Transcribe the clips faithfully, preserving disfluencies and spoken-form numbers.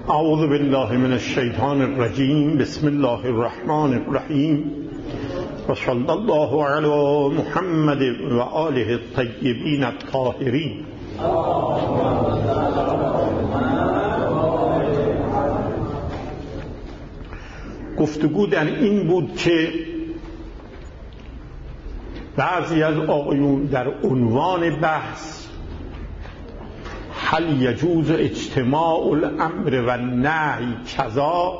اعوذ بالله من الشیطان الرجیم. بسم الله الرحمن الرحیم و صلی الله علی محمد و آله الطیبین الطاهرین. گفتگو در این بود که بعضی از آقایون در عنوان بحث هل یجوز اجتماع الامر و نهی کذا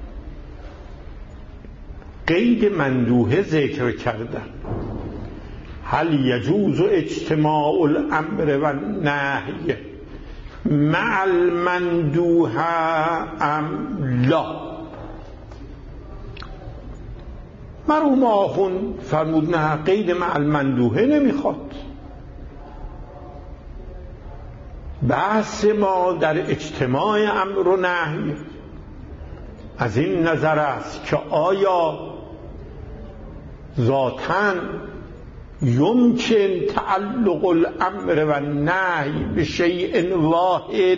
قید مندوحه ذکر کردن. هل یجوز اجتماع الامر و نهی مع المندوحه ام لا؟ مرحوم آخوند فرمود نه، قید مع المندوحه نمیخواد. بحث ما در اجتماع امر و نهی از این نظر است که آیا ذاتاً یمکن تعلق الامر و نهی به شیء واحد،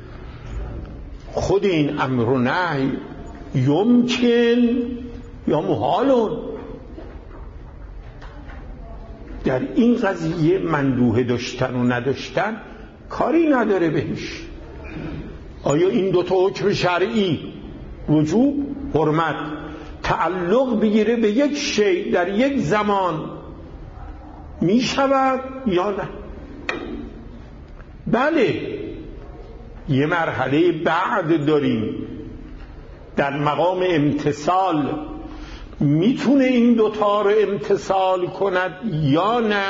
خود این امر و نهی یمکن یا محالون؟ در این قضیه مندوحه داشتن و نداشتن کاری نداره بهش. آیا این دوتا حکم شرعی وجوب، حرمت، تعلق بگیره به یک شی در یک زمان می شود یا نه؟ بله، یه مرحله بعد داریم در مقام امتثال، میتونه این دوتا رو امتثال کند یا نه؟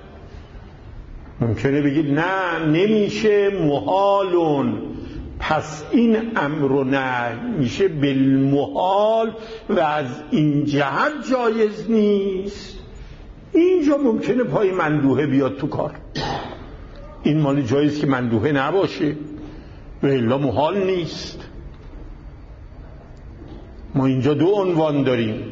ممکنه بگید نه نمیشه، محالون، پس این امر و نهی میشه بالمحال و از این جهت جایز نیست. اینجا ممکنه پای مندوحه بیاد تو کار. این مال جایز که مندوحه نباشه و الا محال نیست. ما اینجا دو عنوان داریم: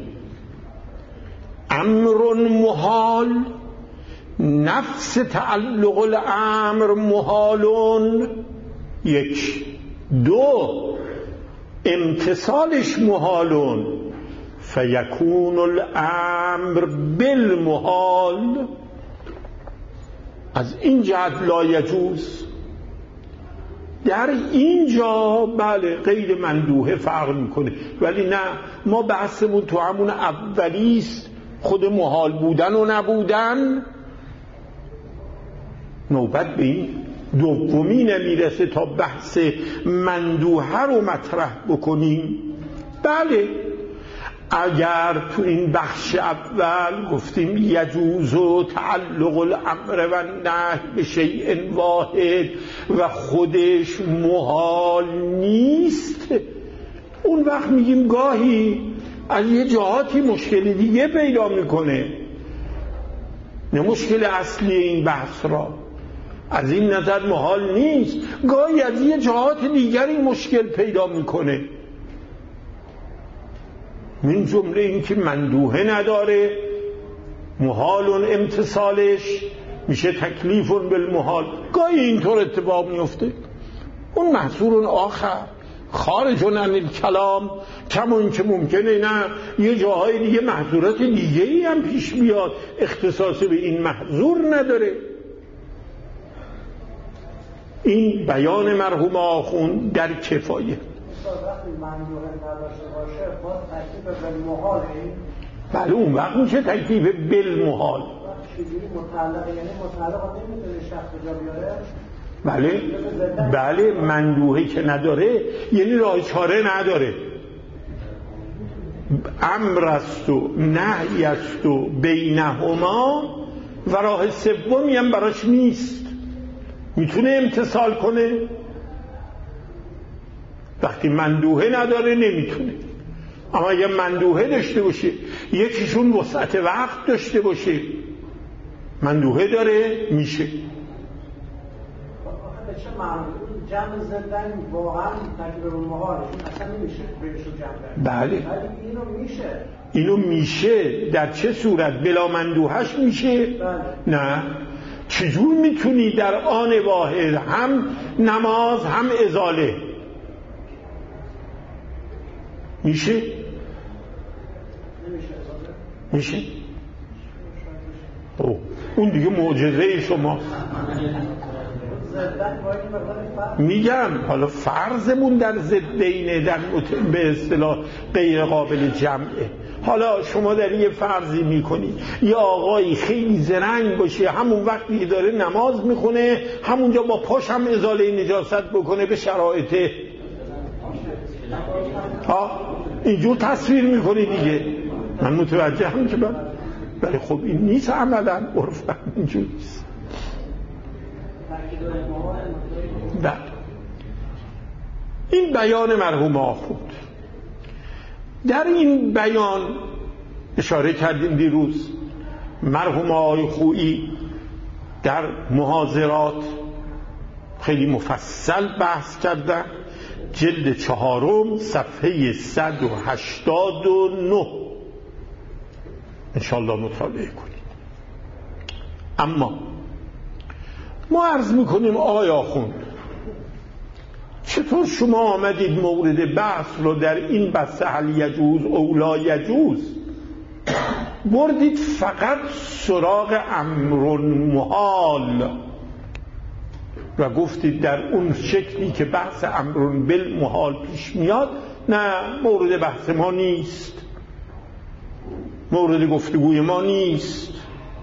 امر محال، نفس تعلق الامر محالون، یک. دو، امتثالش محالون، فیکون الامر بالمحال. از این جهت لا یجوز. در اینجا بله قید مندوحه فرق میکنه، ولی نه، ما بحثمون تو همون اولیست، خود محال بودن و نبودن. نوبت به این دومی نمیرسه تا بحث مندوحه رو مطرح بکنیم. بله، اگر تو این بخش اول گفتیم یجوز و تعلق الامر و نهی به شیء واحد و خودش محال نیست، اون وقت میگیم گاهی از یه جهاتی مشکل دیگه پیدا میکنه، نه مشکل اصلی این بحث را. از این نظر محال نیست، گاهی از یه جهات دیگری مشکل پیدا میکنه. من جمله این که مندوحه نداره، محالون امتصالش میشه تکلیفون بالمحال، گاهی اینطور اتفاق میفته. اون محصور آخر خارج عن الکلام، کمون که ممکنه نه یه جاهای دیگه محظورات دیگه ای هم پیش بیاد اختصاص به این محظور نداره. این بیان مرحوم آخوند در کفایه. وقتی مندوحه نداشته باشه باز تکلیف بالمحال، بله اون وقت میشه تکلیف بالمحال. چجوری متعلق؟ یعنی متعلق نمیتونه شخص جا بیاره؟ بله بله، مندوحه که نداره یعنی راه چاره نداره. امر است و نهی است و بینهما و راه سومی هم براش نیست. میتونه امتثال کنه، وقتی مندوحه نداره نمیتونه. اما اگه مندوحه داشته باشه، یکیشون وسعت وقت داشته باشه، مندوحه داره، میشه. چه معنی جمع زدن واقعا تکلیف محالش اصلا نمیشه بهشون جمع. بله ولی اینو میشه. اینو میشه در چه صورت؟ بلا مندوحش میشه؟ بله. نه. چجور میتونی در آن واحد هم نماز هم ازاله؟ میشه؟ میشه؟ او اون دیگه معجزه شماست. میگم حالا فرضمون در ضدینه، در به اصطلاح غیر قابل جمعه. حالا شما در یه فرضی میکنی یه آقایی خیلی زرنگ باشه، همون وقتی داره نماز میخونه همونجا با پاش هم ازاله نجاست بکنه به شرایط ها، اینجور تصویر میکنی دیگه. من متوجه هم که من ولی خب این نیست عملا، عرفا اینجور نیست. بله این بیان مرحوم آخوند. در این بیان اشاره کردیم دیروز مرحوم آقای خویی در محاضرات خیلی مفصل بحث کردن، جلد چهارم صفحه صد و هشتاد و نه انشاءالله مطالعه کنید. اما ما عرض میکنیم آقای آخوند چطور شما آمدید مورد بحث رو در این بحث هل یجوز او لا یجوز بردید فقط سراغ امر محال و گفتید در اون شکلی که بحث امر بالمحال پیش میاد نه مورد بحث ما نیست، مورد گفتگوی ما نیست.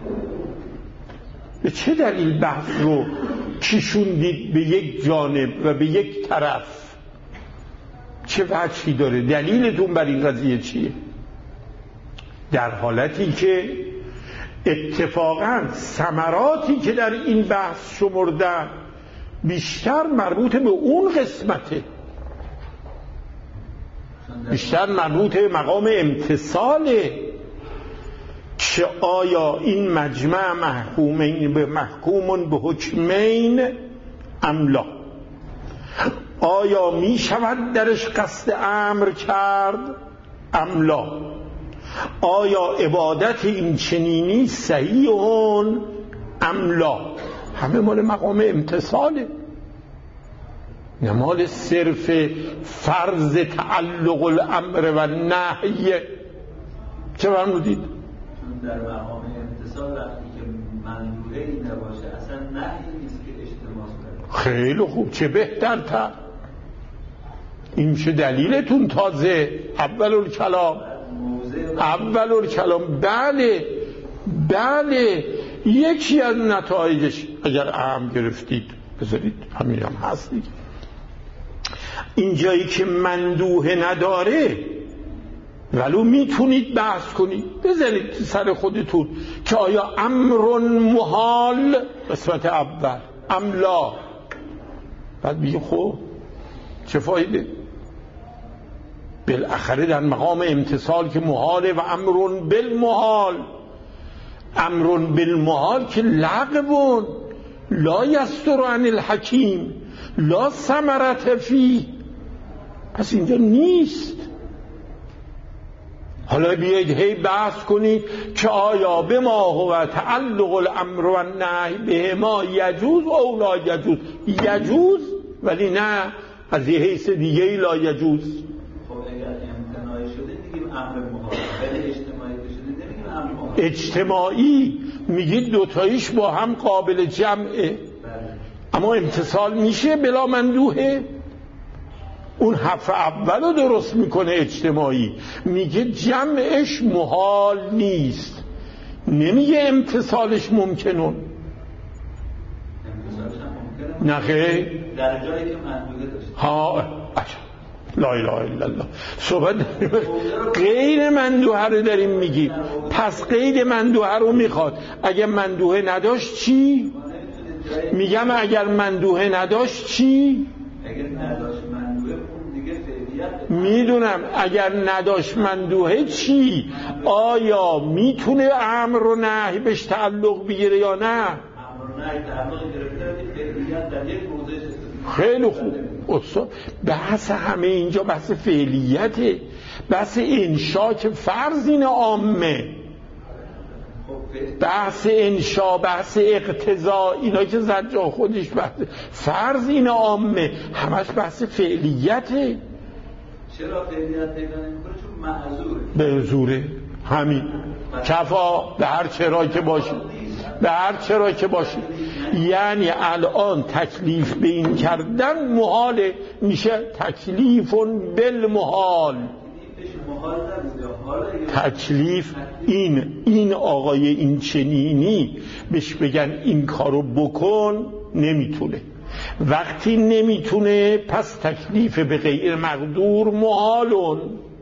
به چه دلیل بحث رو کشوندید به یک جانب و به یک طرف؟ چه وجهی داره؟ دلیلتون بر این قضیه چیه؟ در حالتی که اتفاقاً ثمراتی که در این بحث شمردن بیشتر مربوط به اون قسمته، بیشتر مربوط به مقام امتصاله که آیا این مجمع محکومین به محکومون به حکمین ام لا، آیا می شود درش قصد امر کرد ام لا، آیا عبادت این چنینی صحیحون ام لا. همه مال مقام امتصاله، نه مال صرف فرض تعلق الامر و نهی. چه فرمودید؟ در مقام امتصال وقتی که منظوره این نباشه اصلا نهی نیست که اجتماع کنه. خیلی خوب، چه بهترتر. این چه دلیلتون تازه اول الکلام اول الکلام بله بله یکی از نتایجش اگر اهم گرفتید بذارید همین هم هست دیگه. اینجایی که مندوه نداره ولو میتونید بحث کنید، بزنید سر خودتون که آیا امر محال قسمت اول ام لا، بعد بگید خب چه فایده؟ بالاخره در مقام امتصال که محاله و امر بالمحال، امر بالمحال که لغو لا یستر عن الحکیم لا ثمرة فیه، پس اینجا نیست. حالا بیایید هی بحث کنید که آیا به ما هو تعلق الامر و النهی به ما یجوز او لا یجوز. یجوز ولی نه از یه حیث دیگه لا یجوز. خب اگر امتناعی شده دیگه امر محال، ولی اجتماعی شده نمیگیم امر محال. اجتماعی میگید دوتاییش با هم قابل جمعه، بله. اما امتصال میشه بلا مندوحه. اون حرف اول رو درست میکنه اجتماعی، میگه جمعش محال نیست، نمیگه امتصالش ممکنون. امتصالش هم ممکنه؟ نه خیر، در جایی که محدوده داشته. ها لا اله الا الله. صحبت غیر مندوحه رو داریم میگیم، پس غیر مندوحه رو میخواد. اگر مندوحه نداشت چی؟ میگم اگر مندوحه نداشت چی؟ اگر نداشت مندوحه اون دیگه فعلیت. میدونم اگر نداشت مندوحه چی؟ آیا میتونه امر و نهی بهش تعلق بگیره یا نه؟ امر و نهی تعلق گرفته فعلیت در یک موضعش. خیلی خوب استاد، بحث همه اینجا بحث فعلیته، بحث انشا که فرض این عامه، بحث انشا، بحث اقتضا، اینا که زجاج خودش بحث فرض این عامه، همش بحث فعلیته. چرا فعلیت پیدا نمیکنه؟ چون معذوره. به زوره همین کفا به هر چرا که باشه، به هر چرا که باشه. یعنی الان تکلیف به این کردن محاله، میشه تکلیف بالمحال. تکلیف این این آقای این چنینی بهش بگن این کارو بکن، نمیتونه. وقتی نمیتونه پس تکلیف به غیر مقدور محالون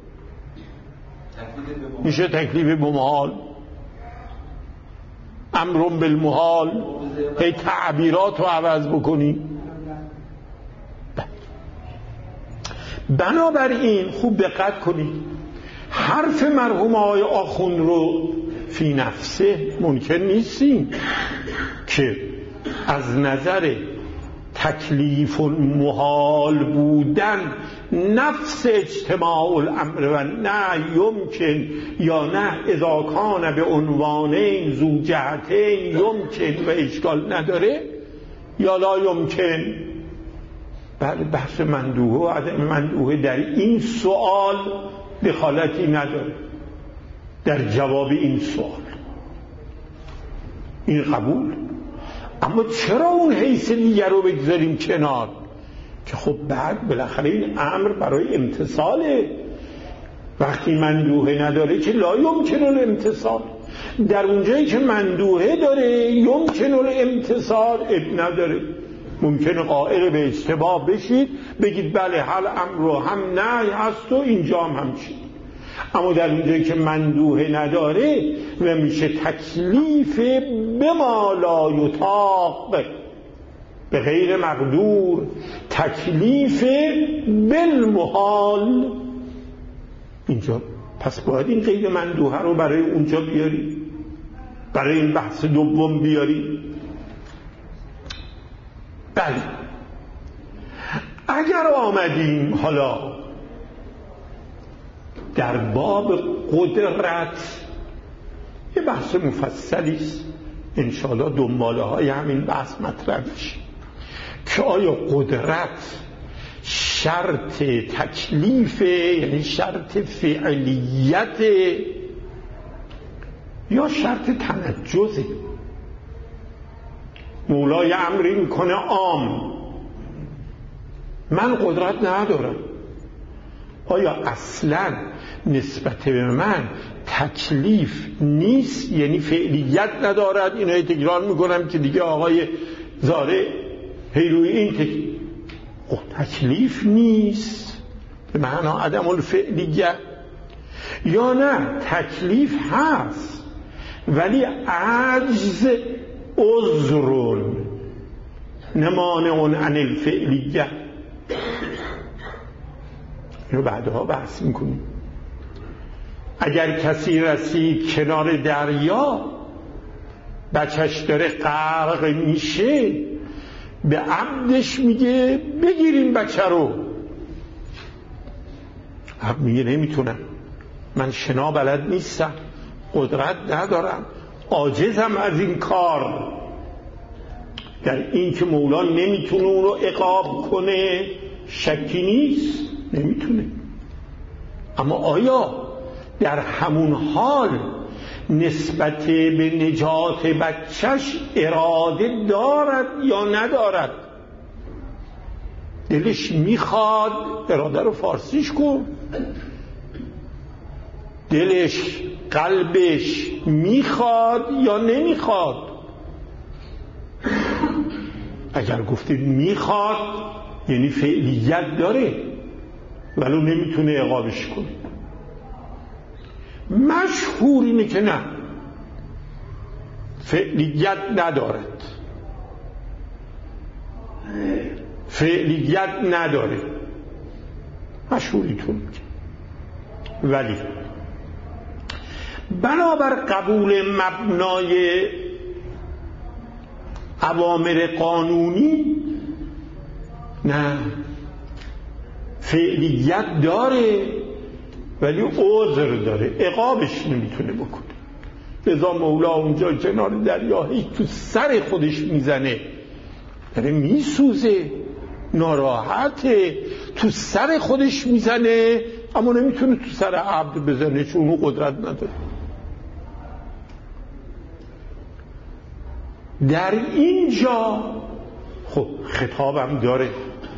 میشه. تکلیف به محال، امر بالمحال، هی تعبیرات رو عوض بکنی. بنابراین خوب دقت کنید، حرف مرحوم آقای آخوند رو فی نفسه ممکن نیستیم که از نظر تکلیف محال بودن نفس اجتماع الامر و نه یمکن یا نه اذا کان به عنوانین ذو جهتین یمکن و اشکال نداره یا لا یمکن. بله بحث مندوحه و عدم مندوحه در این سوال دخالتی نداره. در جواب این سوال این قبول، اما چرا اون حیث دیگر رو بگذاریم کنار که خب بعد بالاخره این امر برای امتصاله. وقتی مندوحه نداره که لا یمکن الامتصال، در اونجایی که مندوحه داره یمکن الامتصال اب نداره. ممکنه قائل به اشتباه بشید بگید بله حل امر هم نهی هست و اینجا هم همچین، اما در اونجایی که مندوحه نداره و میشه تکلیف به ما لا یطاق، به غیر مقدور، تکلیف بالمحال، اینجا پس باید این غیر مندوحه رو برای اونجا بیاری، برای این بحث دوم بیاری. بله اگر آمدیم حالا در باب قدرت، یه بحث مفصلی است انشاءالله دنباله های همین بحث مطرح میشه که آیا قدرت شرط تکلیف، یعنی شرط فعلیت یا شرط تنجزه؟ مولای امری میکنه عام، من قدرت ندارم، آیا اصلا نسبت به من تکلیف نیست، یعنی فعلیت ندارد؟ اینو تکرار میکنم که دیگه آقای زاره هیروی این تک... تکلیف نیست به معنا عدم الفعلیت، یا نه تکلیف هست ولی عجز عذر نمانع عن الفعلیت. اینو بعدها بحث میکنیم. اگر کسی رسید کنار دریا بچهش داره غرق میشه، به عبدش میگه بگیریم بچه رو، عبد میگه نمیتونم، من شنا بلد نیستم، قدرت ندارم، عاجزم از این کار. در این که مولا نمیتونه اون رو عقاب کنه شکی نیست، نمیتونه. اما آیا در همون حال نسبت به نجات بچهش اراده دارد یا ندارد؟ دلش میخواد، اراده رو فارسیش کن، دلش قلبش میخواد یا نمیخواد؟ اگر گفتید میخواد یعنی فعلیت داره ولو نمیتونه عقابش کنه. مشهور اینه که نه، فعلیت ندارد، فعلیت نداره، مشهوریتون میگه. ولی بنابر قبول مبنای اوامر قانونی نه، فعلیت داره ولی عذر داره، عقابش نمیتونه بکنه. لذا مولا اونجا کنار دریا هیچ تو سر خودش میزنه، داره میسوزه، ناراحته، تو سر خودش میزنه اما نمیتونه تو سر عبد بزنه چون اون قدرت نداره. در اینجا خب خطابم داره،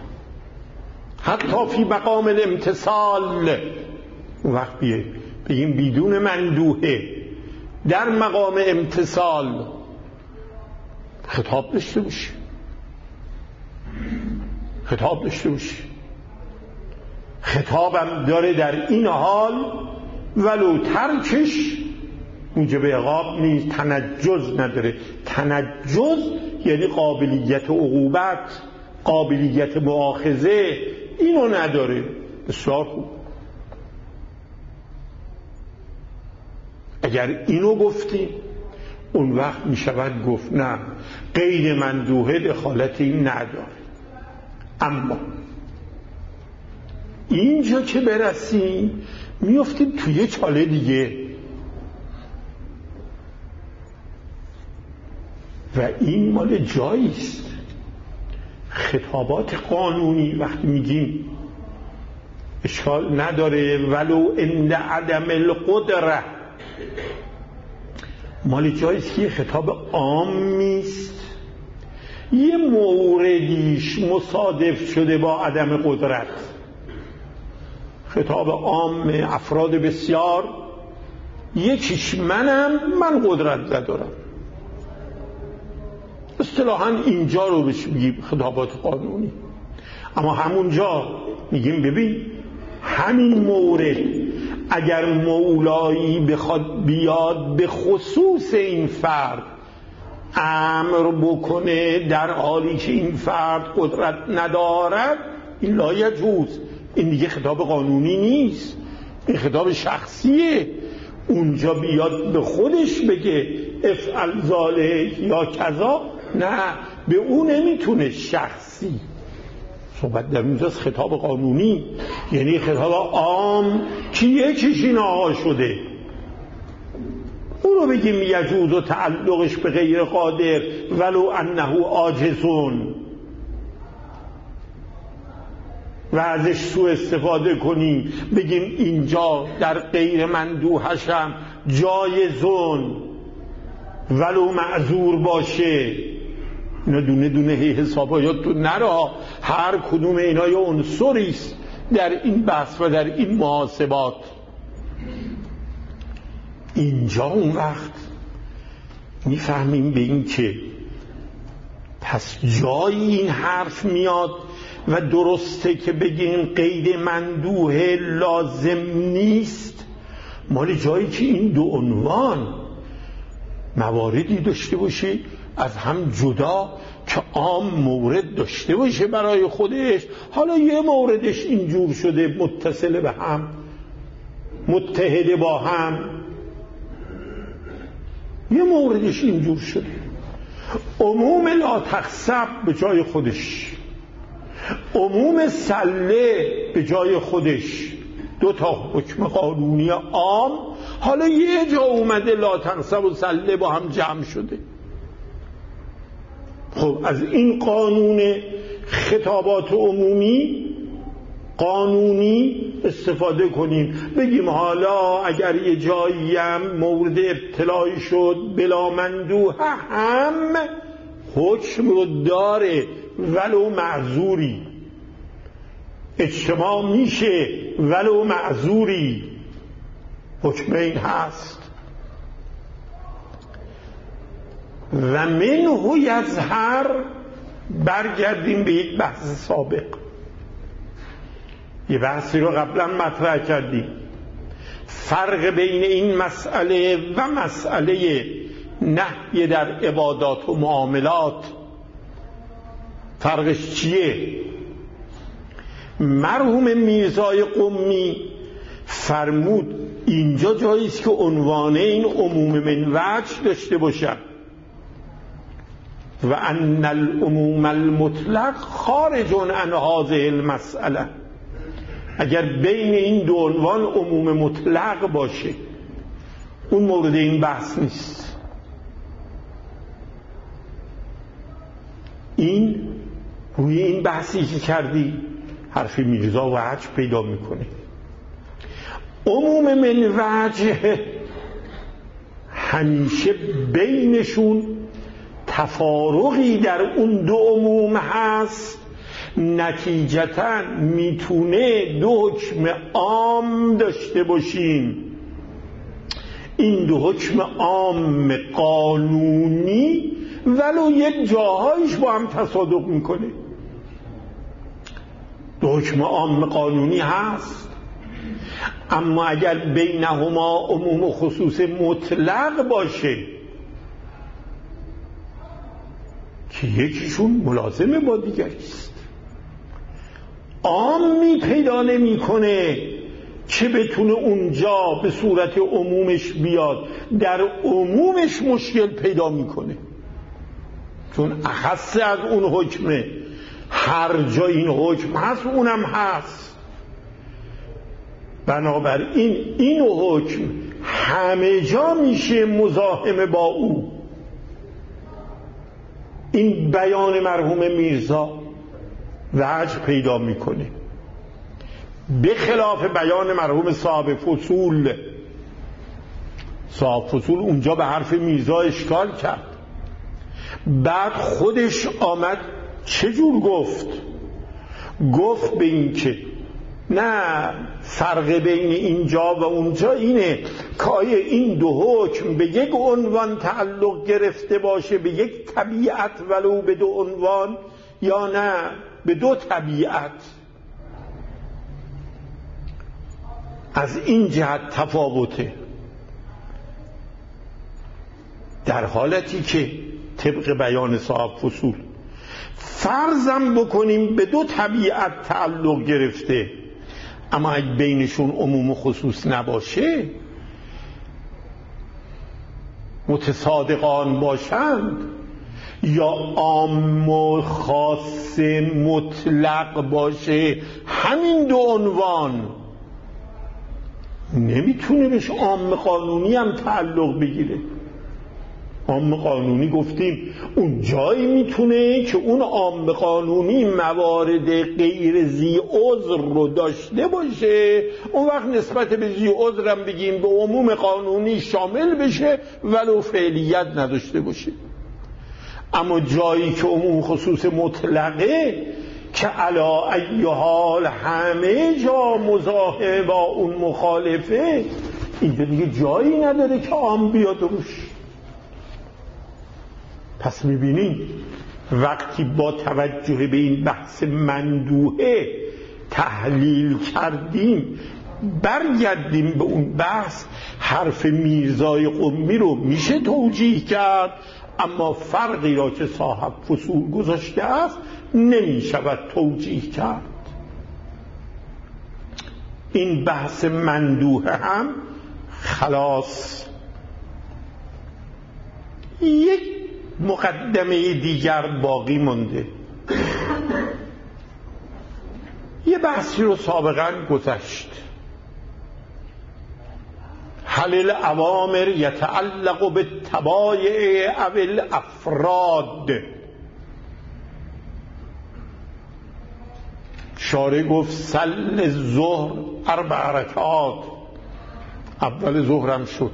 حتی فی مقام الامتثال. اون وقت بیه بگیم بدون مندوحه در مقام امتثال خطاب داشته باشه، خطاب داشته باشه. خطابم داره در این حال ولو ترکش موجب عقاب نیست، تنجز نداره. تنجز یعنی قابلیت عقوبت، قابلیت مؤاخذه، اینو نداره. بسیار خوب. اگر اینو گفتی اون وقت می شود گفت نه، غیر مندوحه دخالت این نداره. اما اینجا که برسیم میافتیم توی چاله دیگه و این مال جاییست. خطابات قانونی وقتی میگیم اشکال نداره ولو عند عدم القدره، مال جاییست که خطاب عامیست، یه موردیش مصادف شده با عدم قدرت. خطاب عام افراد بسیار، یکیش منم، من قدرت ندارم. اصطلاحاً اینجا رو بهش میگیم خطابات قانونی. اما همونجا میگیم ببین همین مورد اگر مولایی بخواد بیاد به خصوص این فرد امر بکنه در حالی که این فرد قدرت ندارد، این لا یجوز. این دیگه خطاب قانونی نیست، این خطاب شخصیه. اونجا بیاد به خودش بگه افعل ذالک یا کذا، نه، به اون نمیتونه. شخصی صحبت در اینجاست خطاب قانونی، یعنی خطاب عام که یکیش این آقا شده اونو بگیم یجوز و تعلقش به غیر قادر ولو انه عاجزون و ازش سوء استفاده کنیم، بگیم اینجا در غیر مندوحشم جایزون ولو معذور باشه. اینا دونه دونه حسابات تو نرا، هر کدوم اینا یه عنصری است در این بحث و در این محاسبات. اینجا اون وقت میفهمیم به این که پس جایی این حرف میاد و درسته که بگیم قید مندوحه لازم نیست، مال جایی که این دو عنوان مواردی داشته باشه از هم جدا که عام مورد داشته باشه برای خودش، حالا یه موردش اینجور شده متصل به هم، متحد با هم، یه موردش اینجور شده. عموم لا تخسب به جای خودش، عموم سله به جای خودش، دو تا حکم قانونی عام، حالا یه جا اومده لا تخسب و سله با هم جمع شده. خب از این قانون خطابات عمومی قانونی استفاده کنیم، بگیم حالا اگر یه جایی هم مورد ابتلایی شد بلا مندوحه هم حکم رو داره ولو معذوری، اجتماع میشه ولو معذوری، حکم این هست. و منه یظهر، برگردیم به یک بحث سابق، یه بحثی رو قبلا مطرح کردیم، فرق بین این مسئله و مسئله نهی در عبادات و معاملات فرقش چیه؟ مرحوم میرزای قمی فرمود اینجا جاییست که عنوان این عموم من وجه داشته باشد و ان العموم المطلق خارج عن هذه المسئله. اگر بین این دو عنوان عموم مطلق باشه اون مورد این بحث نیست. این روی این بحثی که کردی حرف میرزا وجه پیدا میکنه. عموم من وجه همیشه بینشون تفارقی در اون دو عموم هست، نتیجتا میتونه دو حکم عام داشته باشیم. این دو حکم عام قانونی ولو یک جاهایش با هم تصادق میکنه. دو حکم عام قانونی هست، اما اگر بینهما عموم و خصوص مطلق باشه که یکیشون ملازم با دیگریست، عامی پیدا نمی کنه که بتونه اونجا به صورت عمومش بیاد، در عمومش مشکل پیدا میکنه، چون اخص از اون حکمه. هر جا این حکم هست اونم هست. بنابراین این حکم همه جا میشه مزاحم با او. این بیان مرحوم میرزا وجه پیدا میکنه، به خلاف بیان مرحوم صاحب فصول. صاحب فصول اونجا به حرف میرزا اشکال کرد، بعد خودش آمد چجور گفت؟ گفت به این که نه، فرق بین اینجا و اونجا اینه که آیا این دو حکم به یک عنوان تعلق گرفته باشه، به یک طبیعت ولو به دو عنوان، یا نه به دو طبیعت. از این جهت تفاوته. در حالتی که طبق بیان صاحب فصول فرضم بکنیم به دو طبیعت تعلق گرفته، اما اگه بینشون عموم و خصوص نباشه، متصادقان باشند یا عام و خاص مطلق باشه، همین دو عنوان نمیتونه بهش عام قانونی هم تعلق بگیره. عام قانونی گفتیم اون جایی میتونه که اون عام قانونی موارد غیر ذی عذر رو داشته باشه، اون وقت نسبت به ذی عذر هم بگیم به عموم قانونی شامل بشه ولو فعلیت نداشته باشه. اما جایی که عموم خصوص مطلقه که علا ای حال همه جا مزاحم با اون مخالفه، اینجا دیگه جایی نداره که عام بیاد روش. پس میبینیم وقتی با توجه به این بحث مندوحه تحلیل کردیم، برگردیم به اون بحث، حرف میرزای قمی رو میشه توجیه کرد، اما فرقی را که صاحب فصول گذاشته است نمیشود توجیه کرد. این بحث مندوحه هم خلاص. یک مقدمه دیگر باقی مونده. یه بحثی رو سابقا گذشت. هل الاوامر یتعلق بالتبایع او الافراد؟ شارع گفت صل ظهر اربع رکعات، اول ظهرم شد.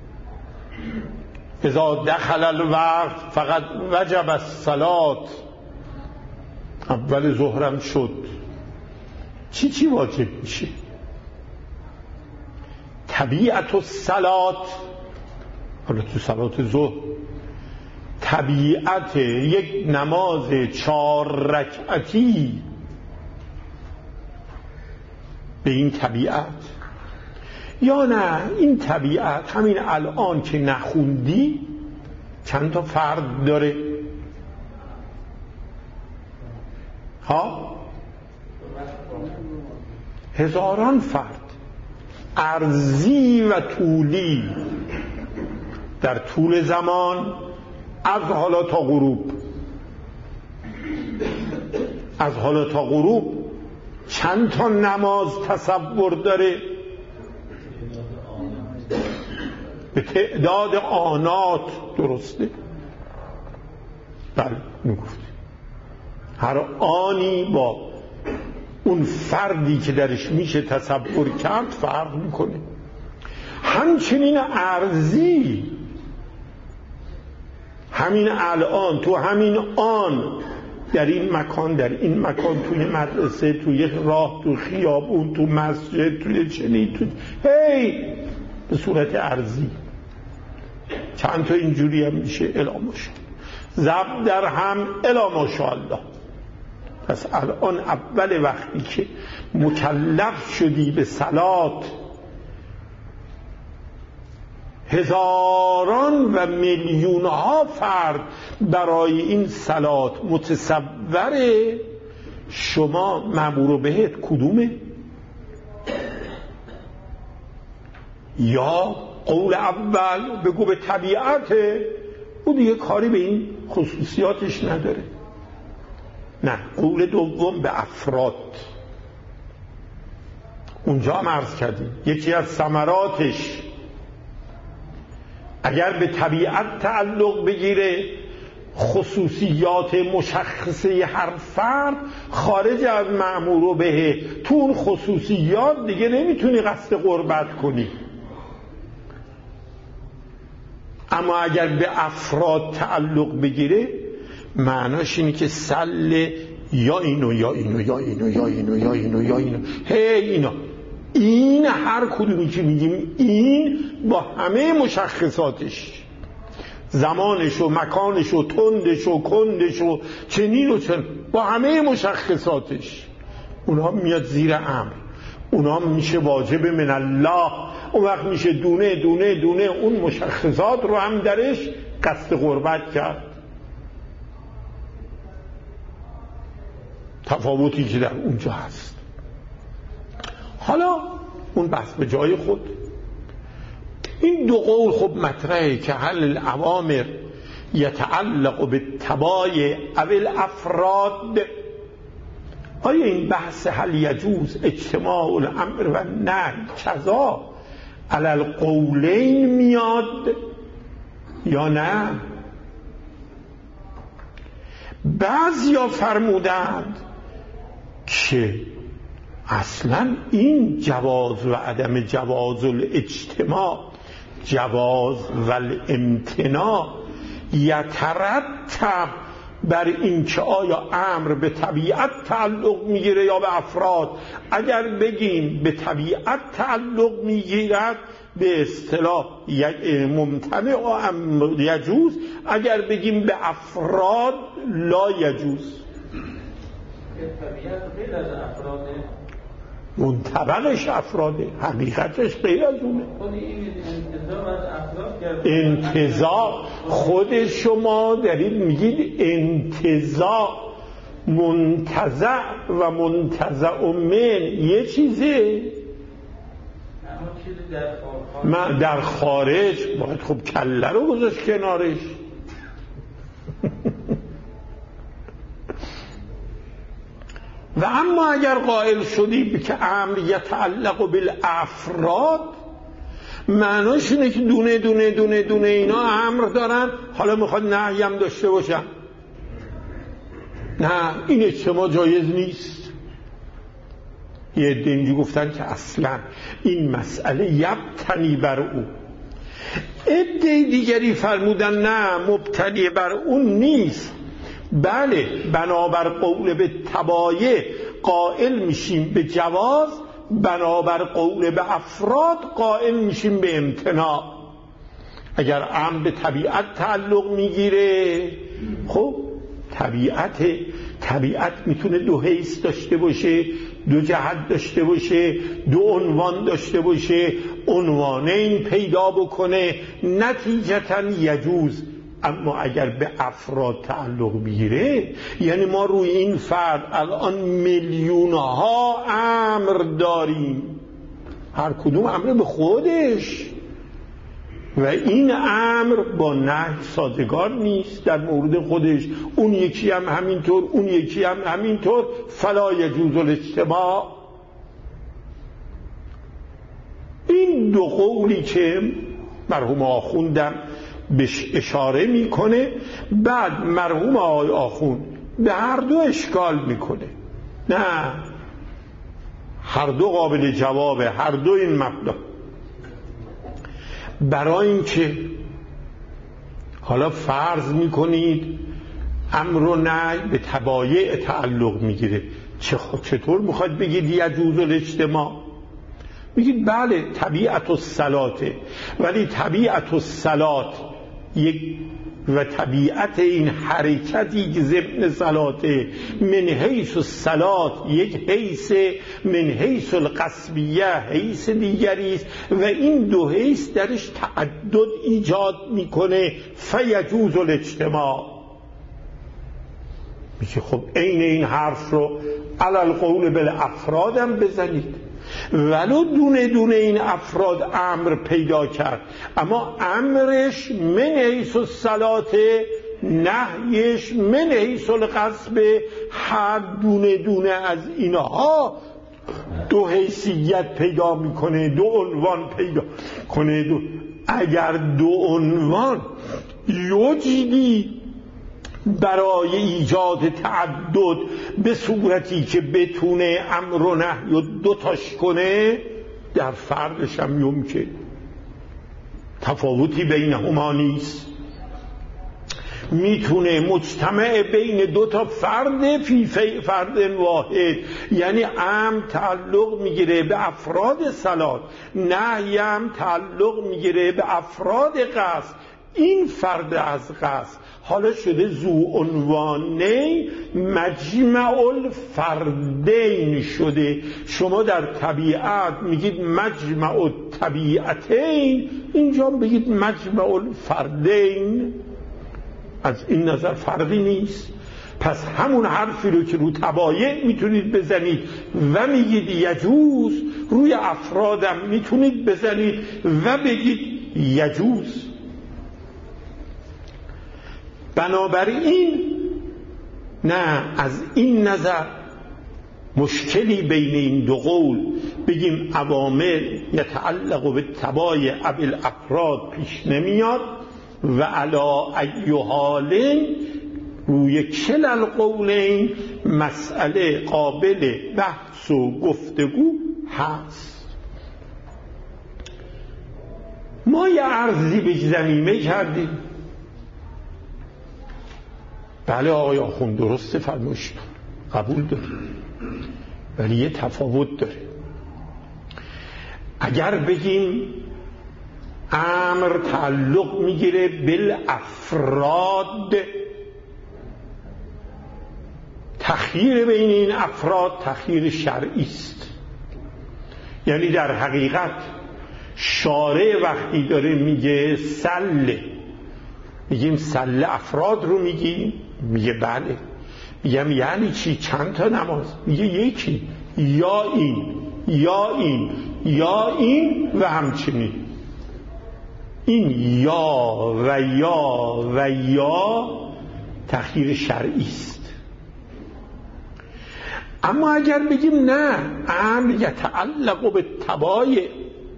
اذا دخل الوقت فقط وجب الصلاة، اول ظهرم شد. چی چی واجب میشه؟ طبیعت الصلاة، حالا تو صلات ظهر طبیعت یک نماز چهار رکعتی به این طبیعت، یا نه این طبیعت همین الان که نخوندی چند تا فرد داره؟ ها؟ هزاران فرد، ارضی و طولی، در طول زمان از حالا تا غروب. از حالا تا غروب چند تا نماز تصور داره؟ به تعداد آنات. درسته؟ بله میگفت هر آنی با اون فردی که درش میشه تصور کرد فرق میکنه. همچنین ارزی، همین الان تو همین آن در این مکان، در این مکان، توی مدرسه، توی راه، تو خیابون، تو مسجد، توی چنین، تو هی به صورت ارزی. چند تا اینجوری هم میشه الا ماشاءالله، ضرب در هم الا ماشاءالله. پس الان اول وقتی که مکلف شدی به صلات، هزاران و میلیون ها فرد برای این صلات متصوره، شما مأمور بهت کدومه؟ یا قول اول بگو به طبیعته، او دیگه کاری به این خصوصیاتش نداره. نه، قول دوم به افراد. اونجا هم عرض کردیم یکی از ثمراتش اگر به طبیعت تعلق بگیره، خصوصیات مشخصه هر فرد خارج از مأمور به، تو اون خصوصیات دیگه نمیتونی قصد قربت کنی. اما اگر به افراد تعلق بگیره، معناش اینه که سل یا اینو یا اینو یا اینو یا اینو یا اینو یا اینو هی اینا، این هر کدومی که میگیم این با همه مشخصاتش، زمانش و مکانش و تندش و کندش و چنین و چنین، با همه مشخصاتش، اونها میاد زیر امر، اونها میشه واجب من الله. اون وقت میشه دونه دونه دونه اون مشخصات رو هم درش قصد قربت کرد. تفاوتی که در اونجا هست. حالا اون بحث به جای خود. این دو قول خب مطرحه که هل الاوامر یتعلق بالتبایع او الافراد. آیا این بحث هل یجوز اجتماع الامر و نهی کذا علی القولین میاد یا نه؟ بعضیا فرمودند که اصلا این جواز و عدم جواز الاجتماع، جواز و الامتناع یترتب بر این که آیا امر به طبیعت تعلق میگیره یا به افراد. اگر بگیم به طبیعت تعلق میگیرد به اصطلاح ممتنع و امر یجوز، اگر بگیم به افراد لا یجوز. طبیعت غیر از افراده، منطبقش افراده، حقیقتش غیر از اونه. انتزاع خود شما دارید میگید انتزاع، منتزع و منتزع من یه چیزه. من در خارج باید خب کله رو گذاشت کنارش. و اما اگر قائل شدی که امر یتعلق بالافراد، معناش اینه که دونه دونه دونه دونه اینا امر دارن، حالا میخواد نهی هم داشته باشن. نه، این اجتماع جایز نیست. یه عده اینجا گفتن که اصلا این مسئله یبتنی بر او. عده دیگری فرمودن نه، مبتنی بر اون نیست. بله، بنابر قول به تبایع قائل میشیم به جواز، بنابر قول به افراد قائل میشیم به امتناع. اگر امر به طبیعت تعلق میگیره، خب طبیعت طبیعت میتونه دو حیث داشته باشه، دو جهت داشته باشه، دو عنوان داشته باشه، عنوانین پیدا بکنه، نتیجتاً یجوز. اما اگر به افراد تعلق بگیره، یعنی ما روی این فرد الان میلیون ها امر داریم، هر کدوم امر به خودش، و این امر با نهی سازگار نیست در مورد خودش، اون یکی هم همینطور، اون یکی هم همینطور، فلا یجوز الاجتماع. این دو قولی که مرحوم آخوندم بهش اشاره میکنه. بعد مرحوم آقای آخوند به هر دو اشکال میکنه. نه، هر دو قابل جوابه، هر دو این مبدا. برای اینکه حالا فرض میکنید امر و نهی به تبایع تعلق میگیره، چطور میخواد بگید یجوز الاجتماع؟ میگید بله طبیعت الصلاته، ولی طبیعت الصلات یک و طبیعت این حرکتی که ضمن صلاته من حیث الصلات یک حیث، من حیث القصبیه حیث دیگری است و این دو حیث درش تعدد ایجاد میکنه. فیجوز الاجتماع. میگه خب عین این حرف رو علی القول بالافراد هم بزنید، ولو دونه دونه این افراد امر پیدا کرد، اما امرش من حیث الصلات، نهیش من حیث القصب. هر دونه دونه از اینها دو حیثیت پیدا میکنه، دو عنوان پیدا کنه. دو اگر دو عنوان یوجدی برای ایجاد تعدد به صورتی که بتونه امر و نهی و دو تاش کنه، در فردش هم یمکن، تفاوتی بینهما نیست. میتونه مجتمع بین دو تا فرد فی فرد واحد، یعنی امر تعلق میگیره به افراد صلات، نهی هم تعلق میگیره به افراد قصد. این فرد از قصد حالا شده ذو عنوانین مجمع الفردین شده. شما در طبیعت میگید مجمع الطبیعتین، اینجا بگید مجمع الفردین. از این نظر فرقی نیست. پس همون حرفی رو که رو تبایع میتونید بزنید و میگید یجوز، روی افرادم میتونید بزنید و بگید یجوز. بنابراین نه، از این نظر مشکلی بین این دو قول بگیم عوامل یتعلق به تبایع الافراد پیش نمیاد و علا ای حال روی کل القولین مسئله قابل بحث و گفتگو هست. ما یه عرضی به زمینه کردیم. بله آقای آخوند درسته فرمایشتون، قبول داره، ولی یه تفاوت داره. اگر بگیم امر تعلق میگیره بالافراد، تخییر بین این افراد تخییر شرعی است. یعنی در حقیقت شارع وقتی داره میگه سله، میگیم سله افراد رو میگیم، میگه بله. میگم یعنی چی؟ چند تا نماز؟ میگه یکی، یا این یا این یا این و همچنین. این یا و یا و یا تخییر شرعی است. اما اگر بگیم نه، امر یتعلق به تبایع،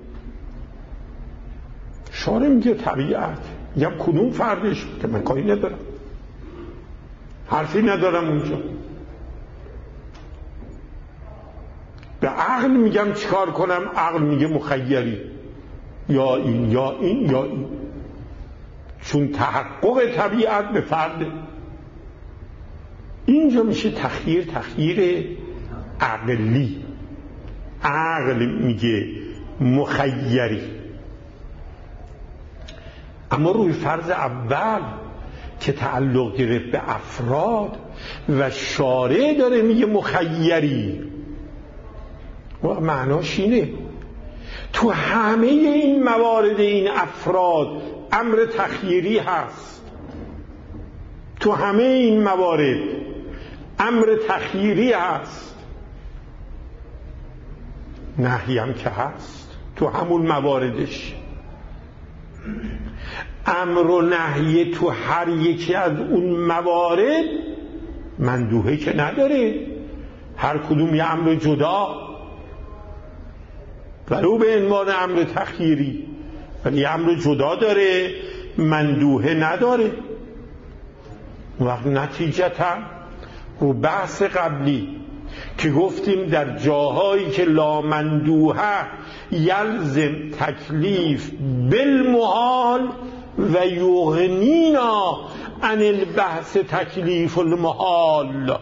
شارع میگه طبیعت، میگم کدوم فردش که من کاری ندارم، حرفی ندارم اونجا. به عقل میگم چیکار کنم، عقل میگه مخیری، یا این یا این یا این، چون تحقق طبیعت به فرد. اینجا میشه تخییر، تخییر عقلی. عقل میگه مخیری. اما روی فرض اول که تعلق گرفت به افراد و شارع داره میگه مخیری، و معناش اینه تو همه این موارد این افراد امر تخییری هست. تو همه این موارد امر تخییری هست. نهی هم که هست تو همون مواردش. امر و نهی تو هر یکی از اون موارد مندوحه که نداره، هر کدوم یه امر جدا، ولو به عنوان امر تخییری، ولی امر جدا داره، مندوحه نداره. وقت نتیجتا رو بحث قبلی که گفتیم در جاهایی که لامندوحه یلزم تکلیف بالمحال و یغنینا عن البحث تکلیف المحال،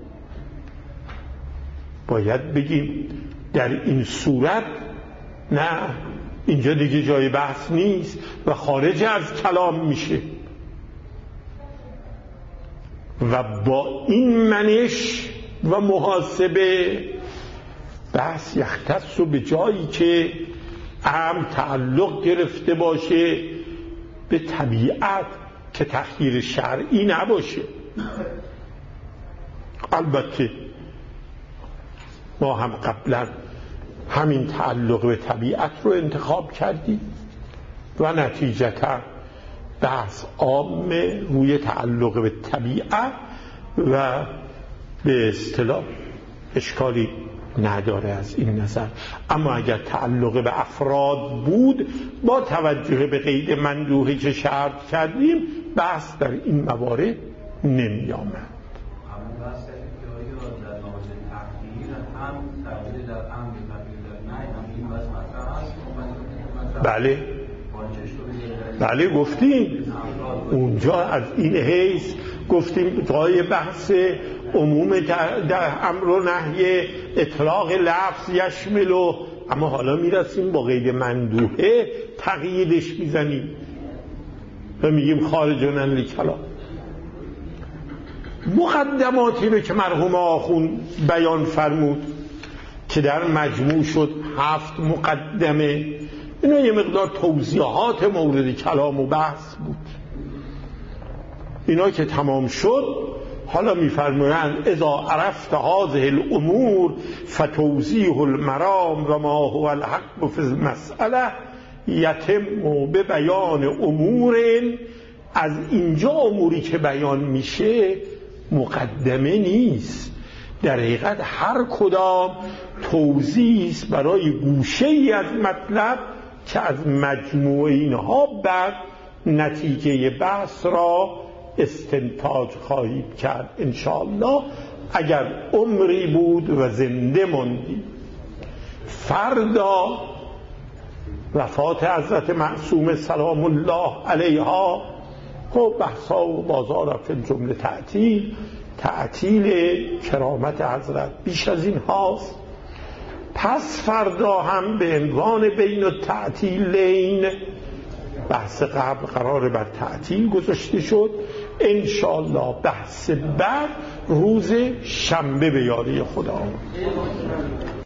باید بگیم در این صورت نه، اینجا دیگه جای بحث نیست و خارج از کلام میشه و با این منش و محاسبه بحث یختص به جایی که هم تعلق گرفته باشه به طبیعت که تخییر شرعی نباشه. البته ما هم قبلا همین تعلق به طبیعت رو انتخاب کردیم و نتیجتا بحث عام روی تعلق به طبیعت و به اصطلاح اشکالی نداره از این نظر. اما اگر تعلق به افراد بود با توجه به قید مندوحی که شرط کردیم بحث در این موارد نمی آمد. بله بله گفتیم اونجا از این حیث گفتیم جای بحث عموم در امر و نهی اطلاق لفظ یشملو، اما حالا میرسیم با قید مندوحه تقییدش میزنیم و میگیم خارجون عن الکلام. مقدماتی رو که مرحوم آخون بیان فرمود که در مجموع شد هفت مقدمه، اینا یه مقدار توضیحات مورد کلام و بحث بود. اینا که تمام شد حالا میفرمایند اذا عرفت هذه الامور فتوضیح المرام و ما هو الحق فی المسئله یتم به بیان امور. از اینجا اموری که بیان میشه مقدمه نیست، در حقیقت هر کدام توضیح است برای گوشه ای از مطلب که از مجموع اینها بعد نتیجه بحث را استنتاج خواهید کرد انشاءالله اگر عمری بود و زنده ماندی. فردا وفات حضرت معصومه سلام الله علیها، خب بحثا و بازار رفت جمله تعطیل، تعطیل کرامت حضرت بیش از این هاست. پس فردا هم به عنوان بین التعطیلین بحث قبل قرار بر تعطیل گذاشته شد. انشاءالله بحث بعد روز شنبه به یاری خدا.